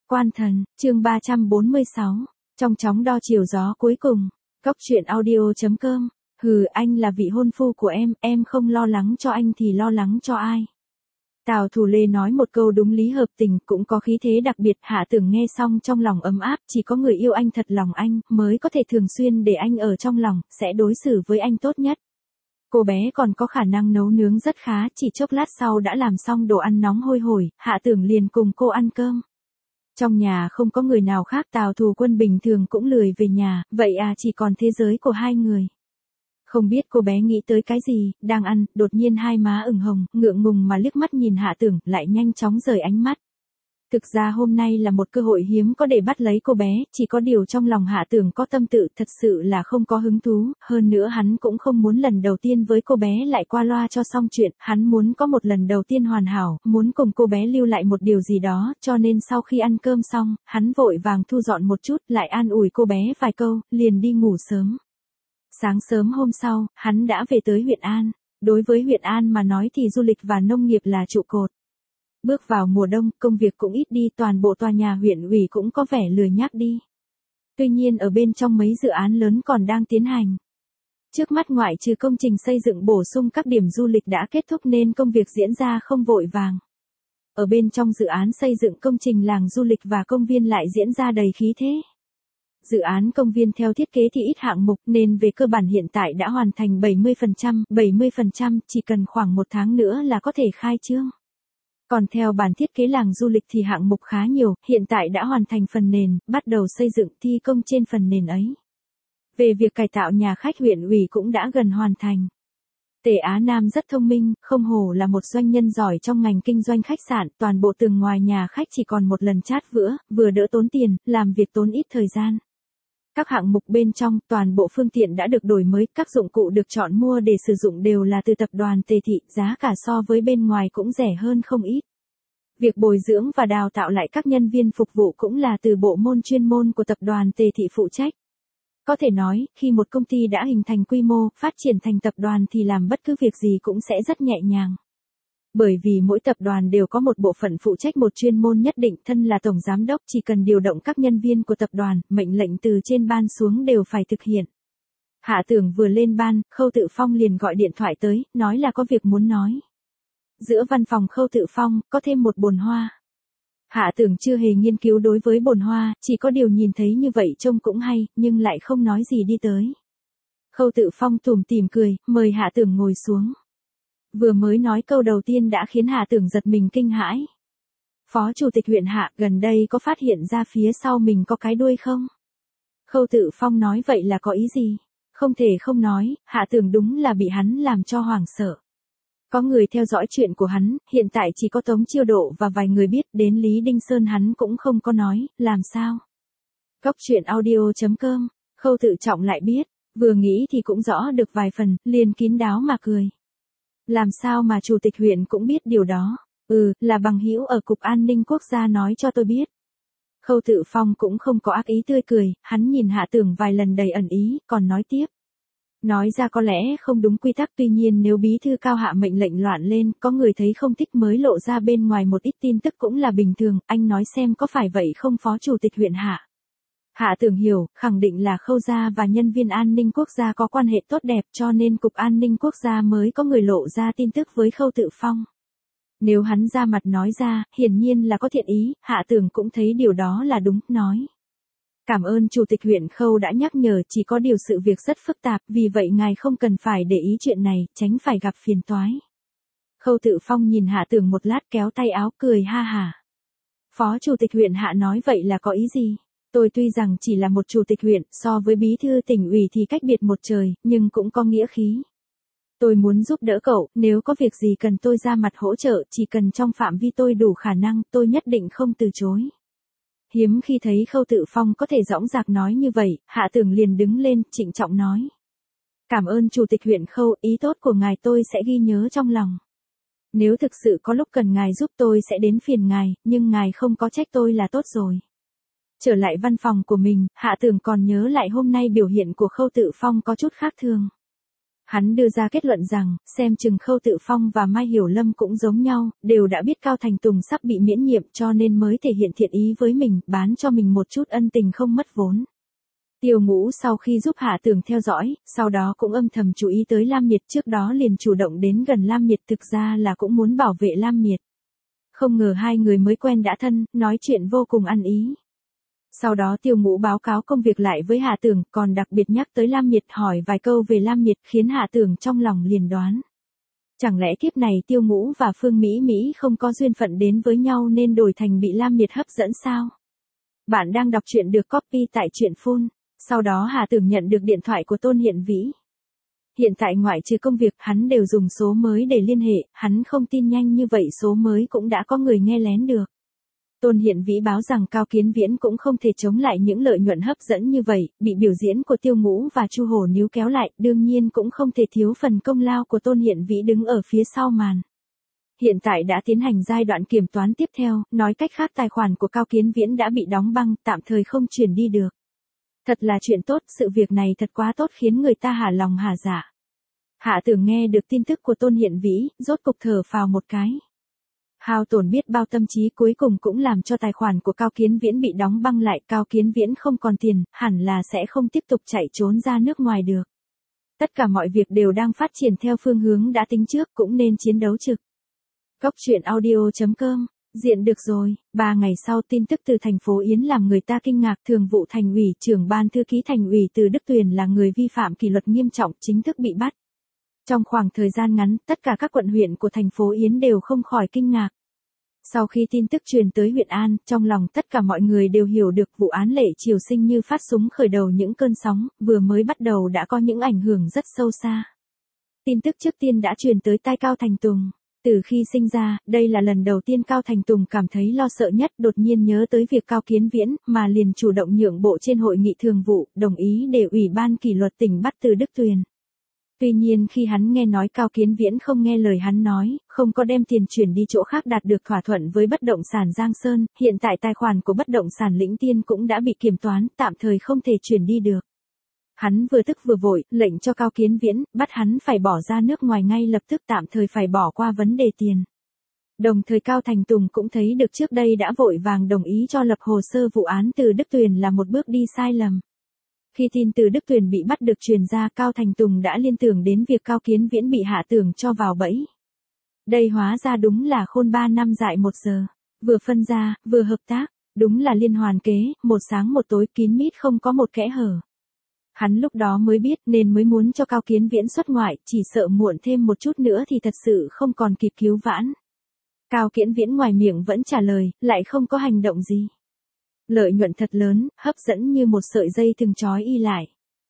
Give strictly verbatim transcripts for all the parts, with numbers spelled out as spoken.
Quan thần, chương ba trăm bốn mươi sáu, trong chóng đo chiều gió cuối cùng. Cốc truyện audio chấm com. Hừ, anh là vị hôn phu của em, em không lo lắng cho anh thì lo lắng cho ai. Tào Thủ Lê nói một câu đúng lý hợp tình, cũng có khí thế đặc biệt. Hạ Tưởng nghe xong trong lòng ấm áp, chỉ có người yêu anh thật lòng anh, mới có thể thường xuyên để anh ở trong lòng, sẽ đối xử với anh tốt nhất. Cô bé còn có khả năng nấu nướng rất khá, chỉ chốc lát sau đã làm xong đồ ăn nóng hôi hổi, Hạ Tưởng liền cùng cô ăn cơm. Trong nhà không có người nào khác, Tào Thù Quân bình thường cũng lười về nhà, vậy à chỉ còn thế giới của hai người. Không biết cô bé nghĩ tới cái gì, đang ăn, đột nhiên hai má ửng hồng, ngượng ngùng mà liếc mắt nhìn Hạ Tưởng, lại nhanh chóng rời ánh mắt. Thực ra hôm nay là một cơ hội hiếm có để bắt lấy cô bé, chỉ có điều trong lòng Hạ Tưởng có tâm tự, thật sự là không có hứng thú, hơn nữa hắn cũng không muốn lần đầu tiên với cô bé lại qua loa cho xong chuyện, hắn muốn có một lần đầu tiên hoàn hảo, muốn cùng cô bé lưu lại một điều gì đó, cho nên sau khi ăn cơm xong, hắn vội vàng thu dọn một chút, lại an ủi cô bé vài câu, liền đi ngủ sớm. Sáng sớm hôm sau, hắn đã về tới huyện An. Đối với huyện An mà nói thì du lịch và nông nghiệp là trụ cột. Bước vào mùa đông, công việc cũng ít đi, toàn bộ tòa nhà huyện ủy cũng có vẻ lười nhác đi. Tuy nhiên ở bên trong mấy dự án lớn còn đang tiến hành. Trước mắt ngoại trừ công trình xây dựng bổ sung các điểm du lịch đã kết thúc nên công việc diễn ra không vội vàng. Ở bên trong dự án xây dựng công trình làng du lịch và công viên lại diễn ra đầy khí thế. Dự án công viên theo thiết kế thì ít hạng mục nên về cơ bản hiện tại đã hoàn thành bảy mươi phần trăm, bảy mươi phần trăm, chỉ cần khoảng một tháng nữa là có thể khai trương. Còn theo bản thiết kế làng du lịch thì hạng mục khá nhiều, hiện tại đã hoàn thành phần nền, bắt đầu xây dựng thi công trên phần nền ấy. Về việc cải tạo nhà khách huyện ủy cũng đã gần hoàn thành. Tề Á Nam rất thông minh, không hổ là một doanh nhân giỏi trong ngành kinh doanh khách sạn, toàn bộ tường ngoài nhà khách chỉ còn một lần chát vữa, vừa đỡ tốn tiền, làm việc tốn ít thời gian. Các hạng mục bên trong, toàn bộ phương tiện đã được đổi mới, các dụng cụ được chọn mua để sử dụng đều là từ tập đoàn Tề Thị, giá cả so với bên ngoài cũng rẻ hơn không ít. Việc bồi dưỡng và đào tạo lại các nhân viên phục vụ cũng là từ bộ môn chuyên môn của tập đoàn Tề Thị phụ trách. Có thể nói, khi một công ty đã hình thành quy mô, phát triển thành tập đoàn thì làm bất cứ việc gì cũng sẽ rất nhẹ nhàng. Bởi vì mỗi tập đoàn đều có một bộ phận phụ trách một chuyên môn nhất định, thân là tổng giám đốc chỉ cần điều động các nhân viên của tập đoàn, mệnh lệnh từ trên ban xuống đều phải thực hiện. Hạ Tưởng vừa lên ban, Khâu Tự Phong liền gọi điện thoại tới, nói là có việc muốn nói. Giữa văn phòng Khâu Tự Phong, có thêm một bồn hoa. Hạ Tưởng chưa hề nghiên cứu đối với bồn hoa, chỉ có điều nhìn thấy như vậy trông cũng hay, nhưng lại không nói gì đi tới. Khâu Tự Phong tủm tỉm cười, mời Hạ Tưởng ngồi xuống. Vừa mới nói câu đầu tiên đã khiến Hạ Tưởng giật mình kinh hãi. Phó chủ tịch huyện Hạ, gần đây có phát hiện ra phía sau mình có cái đuôi không? Khâu Tự Phong nói vậy là có ý gì? Không thể không nói, Hạ Tưởng đúng là bị hắn làm cho hoảng sợ. Có người theo dõi chuyện của hắn, hiện tại chỉ có Tống Chiêu Độ và vài người biết, đến Lý Đinh Sơn hắn cũng không có nói, làm sao? Cốc truyện audio chấm com, Khâu Tự Trọng lại biết, vừa nghĩ thì cũng rõ được vài phần, liền kín đáo mà cười. Làm sao mà chủ tịch huyện cũng biết điều đó? Ừ, là bằng hữu ở Cục An ninh Quốc gia nói cho tôi biết. Khâu Tự Phong cũng không có ác ý tươi cười, hắn nhìn Hạ Tưởng vài lần đầy ẩn ý, còn nói tiếp. Nói ra có lẽ không đúng quy tắc, tuy nhiên nếu bí thư cao hạ mệnh lệnh loạn lên, có người thấy không thích mới lộ ra bên ngoài một ít tin tức cũng là bình thường, anh nói xem có phải vậy không phó chủ tịch huyện Hạ? Hạ Tưởng hiểu, khẳng định là Khâu gia và nhân viên an ninh quốc gia có quan hệ tốt đẹp cho nên Cục An ninh Quốc gia mới có người lộ ra tin tức với Khâu Tự Phong. Nếu hắn ra mặt nói ra, hiển nhiên là có thiện ý, Hạ Tưởng cũng thấy điều đó là đúng, nói. Cảm ơn chủ tịch huyện Khâu đã nhắc nhở, chỉ có điều sự việc rất phức tạp, vì vậy ngài không cần phải để ý chuyện này, tránh phải gặp phiền toái. Khâu Tự Phong nhìn Hạ Tưởng một lát kéo tay áo cười ha hả. Phó chủ tịch huyện Hạ nói vậy là có ý gì? Tôi tuy rằng chỉ là một chủ tịch huyện, so với bí thư tỉnh ủy thì cách biệt một trời, nhưng cũng có nghĩa khí. Tôi muốn giúp đỡ cậu, nếu có việc gì cần tôi ra mặt hỗ trợ, chỉ cần trong phạm vi tôi đủ khả năng, tôi nhất định không từ chối. Hiếm khi thấy Khâu Tự Phong có thể dõng dạc nói như vậy, Hạ Tưởng liền đứng lên, trịnh trọng nói. Cảm ơn chủ tịch huyện Khâu, ý tốt của ngài tôi sẽ ghi nhớ trong lòng. Nếu thực sự có lúc cần ngài giúp tôi sẽ đến phiền ngài, nhưng ngài không có trách tôi là tốt rồi. Trở lại văn phòng của mình, Hạ Tưởng còn nhớ lại hôm nay biểu hiện của Khâu Tự Phong có chút khác thường. Hắn đưa ra kết luận rằng, xem chừng Khâu Tự Phong và Mai Hiểu Lâm cũng giống nhau, đều đã biết Cao Thành Tùng sắp bị miễn nhiệm cho nên mới thể hiện thiện ý với mình, bán cho mình một chút ân tình không mất vốn. Tiêu Ngũ sau khi giúp Hạ Tưởng theo dõi, sau đó cũng âm thầm chú ý tới Lam Miệt, trước đó liền chủ động đến gần Lam Miệt, thực ra là cũng muốn bảo vệ Lam Miệt. Không ngờ hai người mới quen đã thân, nói chuyện vô cùng ăn ý. Sau đó Tiêu Ngũ báo cáo công việc lại với Hạ Tưởng, còn đặc biệt nhắc tới Lam Miệt, hỏi vài câu về Lam Miệt, khiến Hạ Tưởng trong lòng liền đoán. Chẳng lẽ kiếp này Tiêu Ngũ và Phương Mỹ Mỹ không có duyên phận đến với nhau nên đổi thành bị Lam Miệt hấp dẫn sao? Bạn đang đọc truyện được copy tại truyện phun. Sau đó Hạ Tưởng nhận được điện thoại của Tôn Hiện Vĩ. Hiện tại ngoại trừ công việc, hắn đều dùng số mới để liên hệ, hắn không tin nhanh như vậy số mới cũng đã có người nghe lén được. Tôn Hiện Vĩ báo rằng Cao Kiến Viễn cũng không thể chống lại những lợi nhuận hấp dẫn như vậy, bị biểu diễn của Tiêu Ngũ và Chu Hổ níu kéo lại, đương nhiên cũng không thể thiếu phần công lao của Tôn Hiện Vĩ đứng ở phía sau màn. Hiện tại đã tiến hành giai đoạn kiểm toán tiếp theo, nói cách khác tài khoản của Cao Kiến Viễn đã bị đóng băng, tạm thời không chuyển đi được. Thật là chuyện tốt, sự việc này thật quá tốt khiến người ta hả lòng hả dạ. Hạ Tưởng nghe được tin tức của Tôn Hiện Vĩ, rốt cục thở phào một cái. Hao tổn biết bao tâm trí cuối cùng cũng làm cho tài khoản của Cao Kiến Viễn bị đóng băng lại, Cao Kiến Viễn không còn tiền, hẳn là sẽ không tiếp tục chạy trốn ra nước ngoài được. Tất cả mọi việc đều đang phát triển theo phương hướng đã tính trước, cũng nên chiến đấu trực. Cốc truyện audio chấm com. Diện được rồi, ba ngày sau tin tức từ thành phố Yến làm người ta kinh ngạc, thường vụ thành ủy, trưởng ban thư ký thành ủy Từ Đức Tuyền là người vi phạm kỷ luật nghiêm trọng chính thức bị bắt. Trong khoảng thời gian ngắn, tất cả các quận huyện của thành phố Yến đều không khỏi kinh ngạc. Sau khi tin tức truyền tới huyện An, trong lòng tất cả mọi người đều hiểu được vụ án Lệ Triều Sinh như phát súng khởi đầu những cơn sóng, vừa mới bắt đầu đã có những ảnh hưởng rất sâu xa. Tin tức trước tiên đã truyền tới tai Cao Thành Tùng. Từ khi sinh ra, đây là lần đầu tiên Cao Thành Tùng cảm thấy lo sợ nhất, đột nhiên nhớ tới việc Cao Kiến Viễn, mà liền chủ động nhượng bộ trên hội nghị thường vụ, đồng ý để Ủy ban kỷ luật tỉnh bắt Từ Đức Tuyền. Tuy nhiên khi hắn nghe nói Cao Kiến Viễn không nghe lời hắn nói, không có đem tiền chuyển đi chỗ khác đạt được thỏa thuận với bất động sản Giang Sơn, hiện tại tài khoản của bất động sản Lĩnh Tiên cũng đã bị kiểm toán, tạm thời không thể chuyển đi được. Hắn vừa tức vừa vội, lệnh cho Cao Kiến Viễn, bắt hắn phải bỏ ra nước ngoài ngay lập tức, tạm thời phải bỏ qua vấn đề tiền. Đồng thời Cao Thành Tùng cũng thấy được trước đây đã vội vàng đồng ý cho lập hồ sơ vụ án Từ Đức Tuyền là một bước đi sai lầm. Khi tin Từ Đức Tuyền bị bắt được truyền ra, Cao Thành Tùng đã liên tưởng đến việc Cao Kiến Viễn bị Hạ Tưởng cho vào bẫy. Đây hóa ra đúng là khôn ba năm dại một giờ, vừa phân ra, vừa hợp tác, đúng là liên hoàn kế, một sáng một tối kín mít không có một kẽ hở. Hắn lúc đó mới biết nên mới muốn cho Cao Kiến Viễn xuất ngoại, chỉ sợ muộn thêm một chút nữa thì thật sự không còn kịp cứu vãn. Cao Kiến Viễn ngoài miệng vẫn trả lời, lại không có hành động gì. Lợi nhuận thật lớn, hấp dẫn như một sợi dây thừng trói y lại.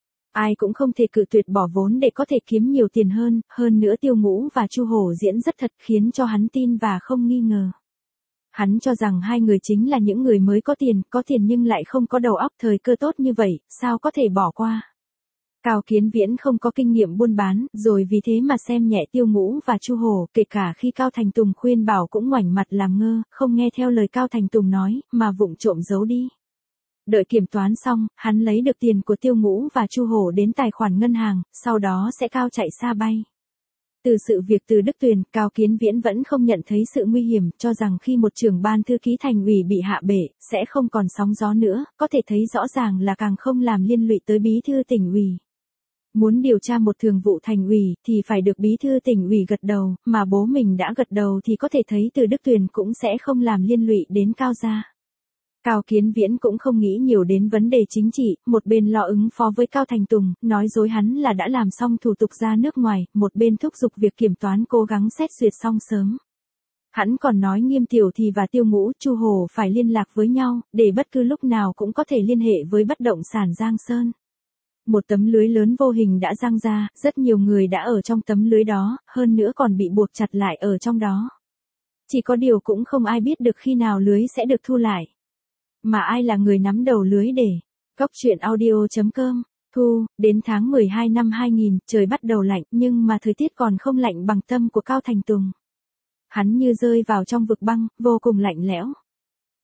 Ai cũng không thể cự tuyệt bỏ vốn để có thể kiếm nhiều tiền hơn, hơn nữa Tiêu Ngũ và Chu Hổ diễn rất thật khiến cho hắn tin và không nghi ngờ. Hắn cho rằng hai người chính là những người mới có tiền, có tiền nhưng lại không có đầu óc, thời cơ tốt như vậy, sao có thể bỏ qua. Cao Kiến Viễn không có kinh nghiệm buôn bán, rồi vì thế mà xem nhẹ Tiêu Ngũ và Chu Hổ, kể cả khi Cao Thành Tùng khuyên bảo cũng ngoảnh mặt làm ngơ, không nghe theo lời Cao Thành Tùng nói, mà vụng trộm giấu đi. Đợi kiểm toán xong, hắn lấy được tiền của Tiêu Ngũ và Chu Hổ đến tài khoản ngân hàng, sau đó sẽ cao chạy xa bay. Từ sự việc Từ Đức Tuyền, Cao Kiến Viễn vẫn không nhận thấy sự nguy hiểm, cho rằng khi một trưởng ban thư ký thành ủy bị hạ bệ, sẽ không còn sóng gió nữa, có thể thấy rõ ràng là càng không làm liên lụy tới bí thư tỉnh ủy. Muốn điều tra một thường vụ thành ủy thì phải được bí thư tỉnh ủy gật đầu, mà bố mình đã gật đầu thì có thể thấy Từ Đức Tuyền cũng sẽ không làm liên lụy đến Cao gia. Cao Kiến Viễn cũng không nghĩ nhiều đến vấn đề chính trị, một bên lo ứng phó với Cao Thành Tùng, nói dối hắn là đã làm xong thủ tục ra nước ngoài, một bên thúc giục việc kiểm toán cố gắng xét duyệt xong sớm. Hắn còn nói Nghiêm Tiểu Thì và Tiêu Ngũ, Chu Hổ phải liên lạc với nhau, để bất cứ lúc nào cũng có thể liên hệ với bất động sản Giang Sơn. Một tấm lưới lớn vô hình đã giăng ra, rất nhiều người đã ở trong tấm lưới đó, hơn nữa còn bị buộc chặt lại ở trong đó. Chỉ có điều cũng không ai biết được khi nào lưới sẽ được thu lại. Mà ai là người nắm đầu lưới để. Cốc truyện audio chấm com. Thu, đến tháng mười hai năm hai nghìn, trời bắt đầu lạnh, nhưng mà thời tiết còn không lạnh bằng tâm của Cao Thành Tùng. Hắn như rơi vào trong vực băng, vô cùng lạnh lẽo.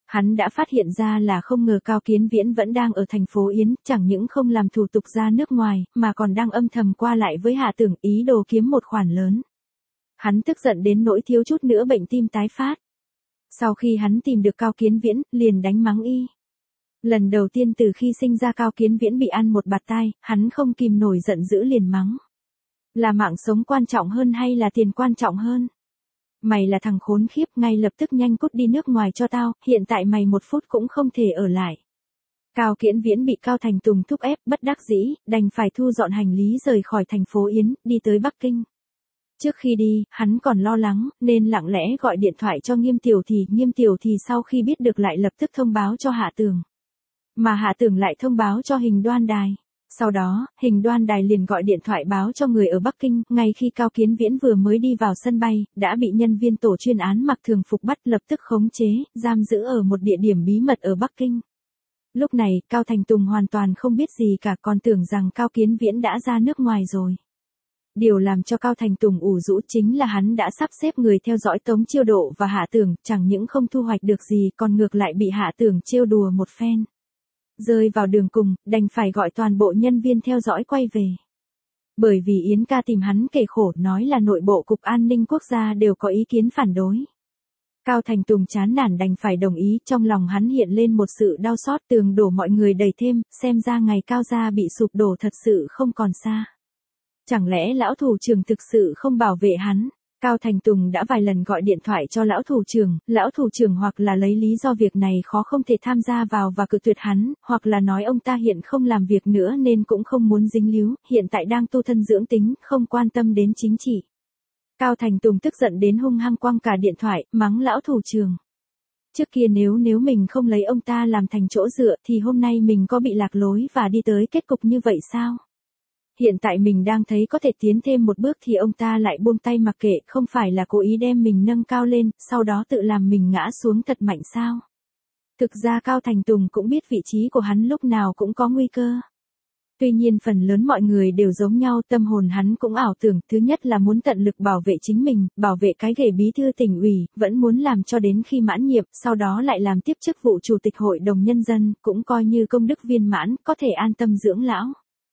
Hắn đã phát hiện ra là không ngờ Cao Kiến Viễn vẫn đang ở thành phố Yến, chẳng những không làm thủ tục ra nước ngoài, mà còn đang âm thầm qua lại với Hạ Tưởng ý đồ kiếm một khoản lớn. Hắn tức giận đến nỗi thiếu chút nữa bệnh tim tái phát. Sau khi hắn tìm được Cao Kiến Viễn, liền đánh mắng y. Lần đầu tiên từ khi sinh ra Cao Kiến Viễn bị ăn một bạt tai, hắn không kìm nổi giận dữ liền mắng. Là mạng sống quan trọng hơn hay là tiền quan trọng hơn? Mày là thằng khốn khiếp, ngay lập tức nhanh cút đi nước ngoài cho tao, hiện tại mày một phút cũng không thể ở lại. Cao Kiến Viễn bị Cao Thành Tùng thúc ép, bất đắc dĩ, đành phải thu dọn hành lý rời khỏi thành phố Yến, đi tới Bắc Kinh. Trước khi đi, hắn còn lo lắng, nên lặng lẽ gọi điện thoại cho Nghiêm Tiểu Thì, Nghiêm Tiểu Thì sau khi biết được lại lập tức thông báo cho Hạ Tường. Mà Hạ Tường lại thông báo cho Hình Đoan Đài. Sau đó, Hình Đoan Đài liền gọi điện thoại báo cho người ở Bắc Kinh, ngay khi Cao Kiến Viễn vừa mới đi vào sân bay, đã bị nhân viên tổ chuyên án mặc thường phục bắt, lập tức khống chế, giam giữ ở một địa điểm bí mật ở Bắc Kinh. Lúc này, Cao Thành Tùng hoàn toàn không biết gì cả, còn tưởng rằng Cao Kiến Viễn đã ra nước ngoài rồi. Điều làm cho Cao Thành Tùng ủ rũ chính là hắn đã sắp xếp người theo dõi Tống Chiêu Độ và Hạ Tưởng, chẳng những không thu hoạch được gì còn ngược lại bị Hạ Tưởng trêu đùa một phen. Rơi vào đường cùng, đành phải gọi toàn bộ nhân viên theo dõi quay về. Bởi vì Yến ca tìm hắn kể khổ, nói là nội bộ Cục An ninh Quốc gia đều có ý kiến phản đối. Cao Thành Tùng chán nản đành phải đồng ý, trong lòng hắn hiện lên một sự đau xót, tường đổ mọi người đầy thêm, xem ra ngày Cao gia bị sụp đổ thật sự không còn xa. Chẳng lẽ lão thủ trưởng thực sự không bảo vệ hắn? Cao Thành Tùng đã vài lần gọi điện thoại cho lão thủ trưởng, lão thủ trưởng hoặc là lấy lý do việc này khó không thể tham gia vào và cự tuyệt hắn, hoặc là nói ông ta hiện không làm việc nữa nên cũng không muốn dính líu, hiện tại đang tu thân dưỡng tính, không quan tâm đến chính trị. Cao Thành Tùng tức giận đến hung hăng quăng cả điện thoại, mắng lão thủ trưởng. Trước kia nếu nếu mình không lấy ông ta làm thành chỗ dựa thì hôm nay mình có bị lạc lối và đi tới kết cục như vậy sao? Hiện tại mình đang thấy có thể tiến thêm một bước thì ông ta lại buông tay mặc kệ, không phải là cố ý đem mình nâng cao lên, sau đó tự làm mình ngã xuống thật mạnh sao? Thực ra Cao Thành Tùng cũng biết vị trí của hắn lúc nào cũng có nguy cơ. Tuy nhiên phần lớn mọi người đều giống nhau, tâm hồn hắn cũng ảo tưởng, thứ nhất là muốn tận lực bảo vệ chính mình, bảo vệ cái ghế bí thư tỉnh ủy, vẫn muốn làm cho đến khi mãn nhiệm, sau đó lại làm tiếp chức vụ chủ tịch hội đồng nhân dân, cũng coi như công đức viên mãn, có thể an tâm dưỡng lão.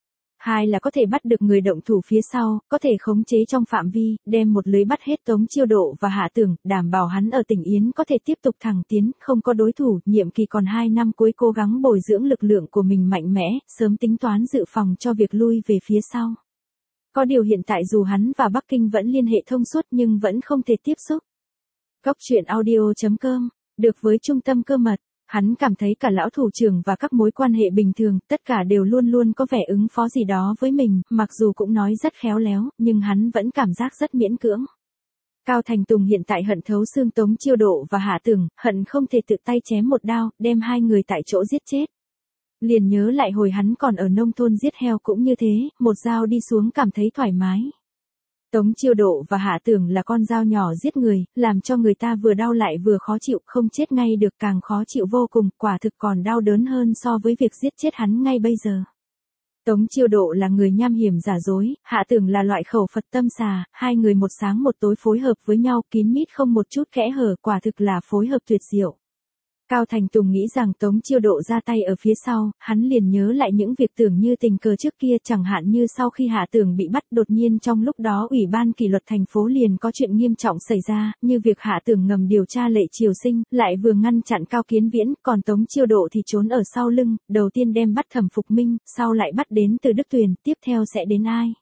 Hai là có thể bắt được người động thủ phía sau, có thể khống chế trong phạm vi, đem một lưới bắt hết Tống Chiêu Độ và Hạ Tưởng, đảm bảo hắn ở tỉnh Yến có thể tiếp tục thẳng tiến, không có đối thủ, nhiệm kỳ còn hai năm cuối cố gắng bồi dưỡng lực lượng của mình mạnh mẽ, sớm tính toán dự phòng cho việc lui về phía sau. Có điều hiện tại dù hắn và Bắc Kinh vẫn liên hệ thông suốt nhưng vẫn không thể tiếp xúc. Góc truyện audio chấm com, được với trung tâm cơ mật. Hắn cảm thấy cả lão thủ trưởng và các mối quan hệ bình thường, tất cả đều luôn luôn có vẻ ứng phó gì đó với mình, mặc dù cũng nói rất khéo léo, nhưng hắn vẫn cảm giác rất miễn cưỡng. Cao Thành Tùng hiện tại hận thấu xương Tống Chiêu Độ và Hạ Tưởng, hận không thể tự tay chém một đao, đem hai người tại chỗ giết chết. Liền nhớ lại hồi hắn còn ở nông thôn giết heo cũng như thế, một dao đi xuống cảm thấy thoải mái. Tống Chiêu Độ và Hạ Tưởng là con dao nhỏ giết người, làm cho người ta vừa đau lại vừa khó chịu, không chết ngay được càng khó chịu vô cùng, quả thực còn đau đớn hơn so với việc giết chết hắn ngay bây giờ. Tống Chiêu Độ là người nham hiểm giả dối, Hạ Tưởng là loại khẩu Phật tâm xà, hai người một sáng một tối phối hợp với nhau kín mít không một chút kẽ hở, quả thực là phối hợp tuyệt diệu. Cao Thành Tùng nghĩ rằng Tống Chiêu Độ ra tay ở phía sau, hắn liền nhớ lại những việc tưởng như tình cờ trước kia, chẳng hạn như sau khi Hạ Tưởng bị bắt đột nhiên trong lúc đó Ủy ban kỷ luật thành phố liền có chuyện nghiêm trọng xảy ra, như việc Hạ Tưởng ngầm điều tra Lệ Triều Sinh, lại vừa ngăn chặn Cao Kiến Viễn, còn Tống Chiêu Độ thì trốn ở sau lưng, đầu tiên đem bắt Thẩm Phục Minh, sau lại bắt đến Từ Đức Tuyền, tiếp theo sẽ đến ai?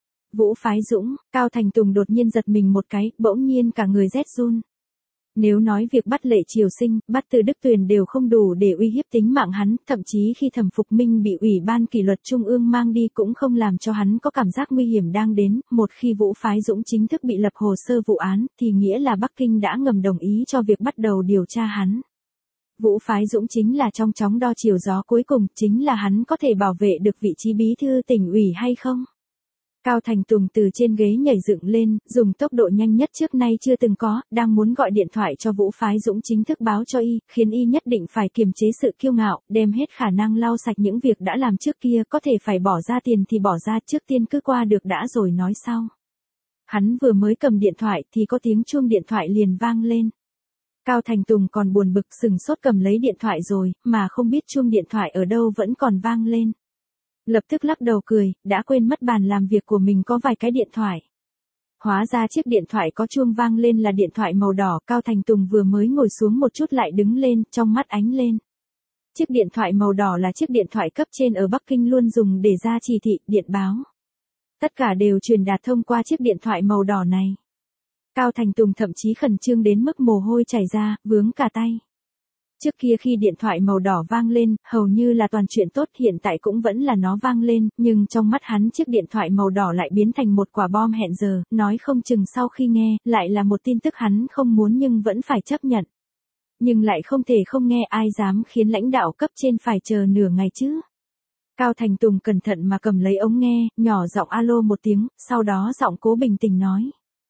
Vũ Phái Dũng. Cao Thành Tùng đột nhiên giật mình một cái, bỗng nhiên cả người rét run. Nếu nói việc bắt Lệ Triều Sinh, bắt Từ Đức Tuyền đều không đủ để uy hiếp tính mạng hắn, thậm chí khi Thẩm Phục Minh bị Ủy ban kỷ luật Trung ương mang đi cũng không làm cho hắn có cảm giác nguy hiểm đang đến, một khi Vũ Phái Dũng chính thức bị lập hồ sơ vụ án, thì nghĩa là Bắc Kinh đã ngầm đồng ý cho việc bắt đầu điều tra hắn. Vũ Phái Dũng chính là trong chóng đo chiều gió cuối cùng, chính là hắn có thể bảo vệ được vị trí bí thư tỉnh ủy hay không? Cao Thành Tùng từ trên ghế nhảy dựng lên, dùng tốc độ nhanh nhất trước nay chưa từng có, đang muốn gọi điện thoại cho Vũ Phái Dũng chính thức báo cho y, khiến y nhất định phải kiềm chế sự kiêu ngạo, đem hết khả năng lau sạch những việc đã làm trước kia, có thể phải bỏ ra tiền thì bỏ ra, trước tiên cứ qua được đã rồi nói sau. Hắn vừa mới cầm điện thoại thì có tiếng chuông điện thoại liền vang lên. Cao Thành Tùng còn buồn bực sừng sốt cầm lấy điện thoại rồi, mà không biết chuông điện thoại ở đâu vẫn còn vang lên. Lập tức lắc đầu cười, đã quên mất bàn làm việc của mình có vài cái điện thoại. Hóa ra chiếc điện thoại có chuông vang lên là điện thoại màu đỏ, Cao Thành Tùng vừa mới ngồi xuống một chút lại đứng lên, trong mắt ánh lên. Chiếc điện thoại màu đỏ là chiếc điện thoại cấp trên ở Bắc Kinh luôn dùng để ra chỉ thị, điện báo. Tất cả đều truyền đạt thông qua chiếc điện thoại màu đỏ này. Cao Thành Tùng thậm chí khẩn trương đến mức mồ hôi chảy ra, vướng cả tay. Trước kia khi điện thoại màu đỏ vang lên, hầu như là toàn chuyện tốt, hiện tại cũng vẫn là nó vang lên, nhưng trong mắt hắn chiếc điện thoại màu đỏ lại biến thành một quả bom hẹn giờ, nói không chừng sau khi nghe, lại là một tin tức hắn không muốn nhưng vẫn phải chấp nhận. Nhưng lại không thể không nghe, ai dám khiến lãnh đạo cấp trên phải chờ nửa ngày chứ. Cao Thành Tùng cẩn thận mà cầm lấy ống nghe, nhỏ giọng alo một tiếng, sau đó giọng cố bình tĩnh nói.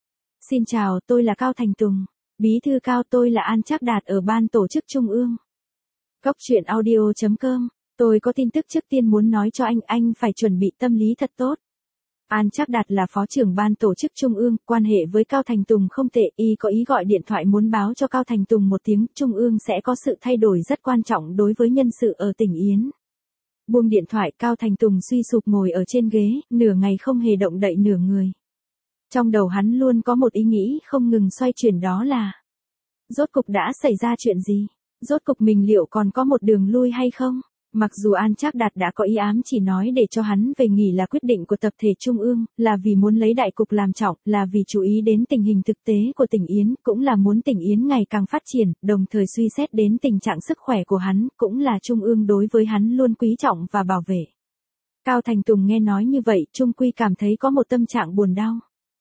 Xin chào, tôi là Cao Thành Tùng. Bí thư Cao, tôi là An Trác Đạt ở ban tổ chức trung ương. Góc truyện audio chấm com, tôi có tin tức trước tiên muốn nói cho anh, anh phải chuẩn bị tâm lý thật tốt. An Trác Đạt là phó trưởng ban tổ chức trung ương, quan hệ với Cao Thành Tùng không tệ, y có ý gọi điện thoại muốn báo cho Cao Thành Tùng một tiếng, trung ương sẽ có sự thay đổi rất quan trọng đối với nhân sự ở tỉnh Yến. Buông điện thoại, Cao Thành Tùng suy sụp ngồi ở trên ghế, nửa ngày không hề động đậy nửa người. Trong đầu hắn luôn có một ý nghĩ không ngừng xoay chuyển, đó là rốt cục đã xảy ra chuyện gì? Rốt cục mình liệu còn có một đường lui hay không? Mặc dù An Trác Đạt đã có ý ám chỉ nói để cho hắn về nghỉ là quyết định của tập thể trung ương, là vì muốn lấy đại cục làm trọng, là vì chú ý đến tình hình thực tế của tỉnh Yến, cũng là muốn tỉnh Yến ngày càng phát triển, đồng thời suy xét đến tình trạng sức khỏe của hắn, cũng là trung ương đối với hắn luôn quý trọng và bảo vệ. Cao Thành Tùng nghe nói như vậy, trung quy cảm thấy có một tâm trạng buồn đau.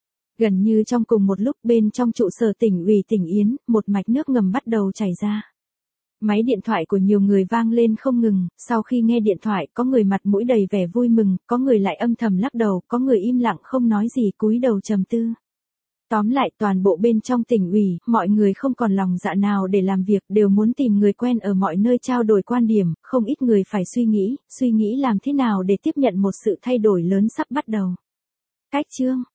Gần như trong cùng một lúc, bên trong trụ sở tỉnh ủy tỉnh Yến, một mạch nước ngầm bắt đầu chảy ra. Máy điện thoại của nhiều người vang lên không ngừng, sau khi nghe điện thoại, có người mặt mũi đầy vẻ vui mừng, có người lại âm thầm lắc đầu, có người im lặng không nói gì, cúi đầu trầm tư. Tóm lại, toàn bộ bên trong tỉnh ủy, mọi người không còn lòng dạ nào để làm việc, đều muốn tìm người quen ở mọi nơi trao đổi quan điểm, không ít người phải suy nghĩ, suy nghĩ làm thế nào để tiếp nhận một sự thay đổi lớn sắp bắt đầu. Cách chương